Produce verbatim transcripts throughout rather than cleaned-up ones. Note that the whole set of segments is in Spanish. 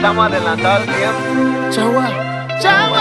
estamos adelantados al tiempo. Chagua, chagua,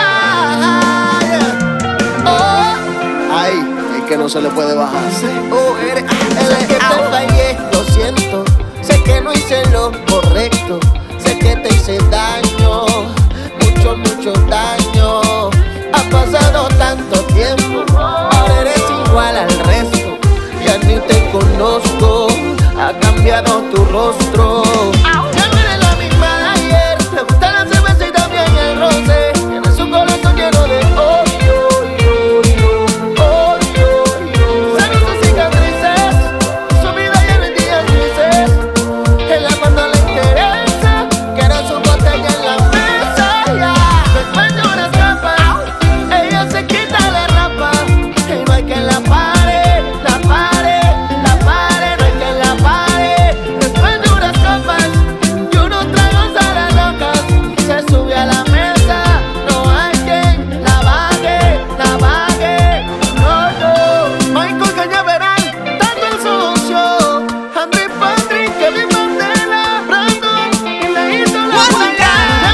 yeah. Oh, ay, es que no se le puede bajar. Oh, eres, eres que te fallé, lo siento. Sé que no hice lo correcto. Sé que te hice daño, mucho, mucho daño. Ha pasado tanto tiempo, ahora eres igual al resto. Ya ni te conozco, ha cambiado tu rostro. Ya no eres la misma de ayer. Te gusta la cerveza y también el roce. Tienes un corazón lleno de odio, odio, odio, odio. Celos y cicatrices, su vida llena de días grises. En la mano le interesa, quiere su botella en la mesa, ya. Después de unas capas, ella se quita la rapa. Y no hay quien la pare, la pare, la pare, no hay quien la pare. Después de unas copas y unos tragos a las locas, se sube a la mesa, no hay quien la baje, la baje, no, no. Michael Cañaveral, dando el socio, Henry Patrick, Kevin Mandela, Brandon y la hizo la playa.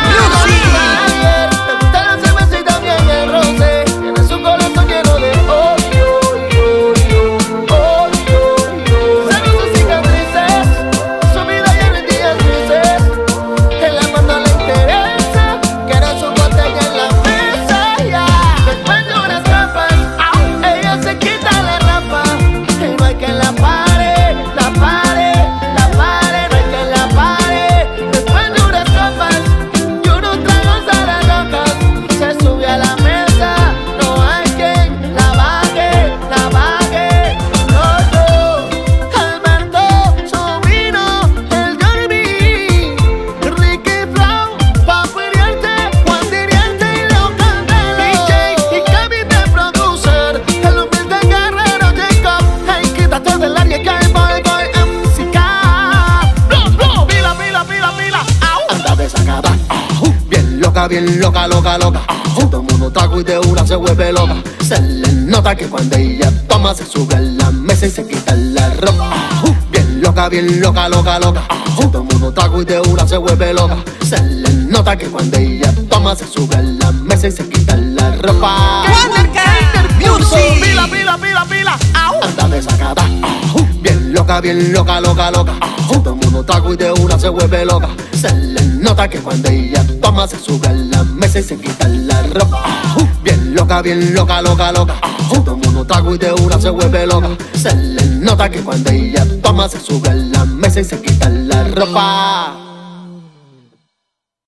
Ayer, te gusta la cerveza y también el roce. Tienes un corazón lleno de odio, odio, odio, odio. Celos y cicatrices, su vida llena de días grises. En la mano le interesa, quiere su botella en la mesa, ya. Después de unas capas, ella se quita la rapa. Y no hay quien la pare, la pare, la pare, no hay quien la pare. Después de unas copas y unos tragos a las locas, se sube a la mesa, no hay quien la baje, la baje, no, no. Alberto, Sobrino, el Jordi, Ricky Flow, Papo Iriarte, Juan Diriarte y Leo Candela, D J y Kevin de producer, el humilde guerrero Jacob. Hey, quítate del área que el boy boy M C K. Blow, blow, pila, pila, pila, pila, au. Anda desacada, au. Bien loca, bien loca, loca, loca, au. Todo el mundo taco y de una se vuelve loca. Se le nota que cuando ella toma se sube a la mesa y se quita la ropa, au. Bien loca, bien loca, loca, loca, au. Todo el mundo taco y de una se vuelve loca. Se le nota que cuando ella toma se sube a la mesa y se quita la ropa. Music. Pila, pila, pila, pila, au. Anda desacada, au. Bien loca, bien loca, loca, loca, au. Todo el mundo taco y de una se vuelve loca. Se le nota que cuando ella toma se sube a la mesa y se quita la ropa, au. Bien loca, bien loca, loca, loca, au. Todo el mundo taco y de una se vuelve loca. Se le nota que cuando ella toma se sube a la mesa y se quita la ropa.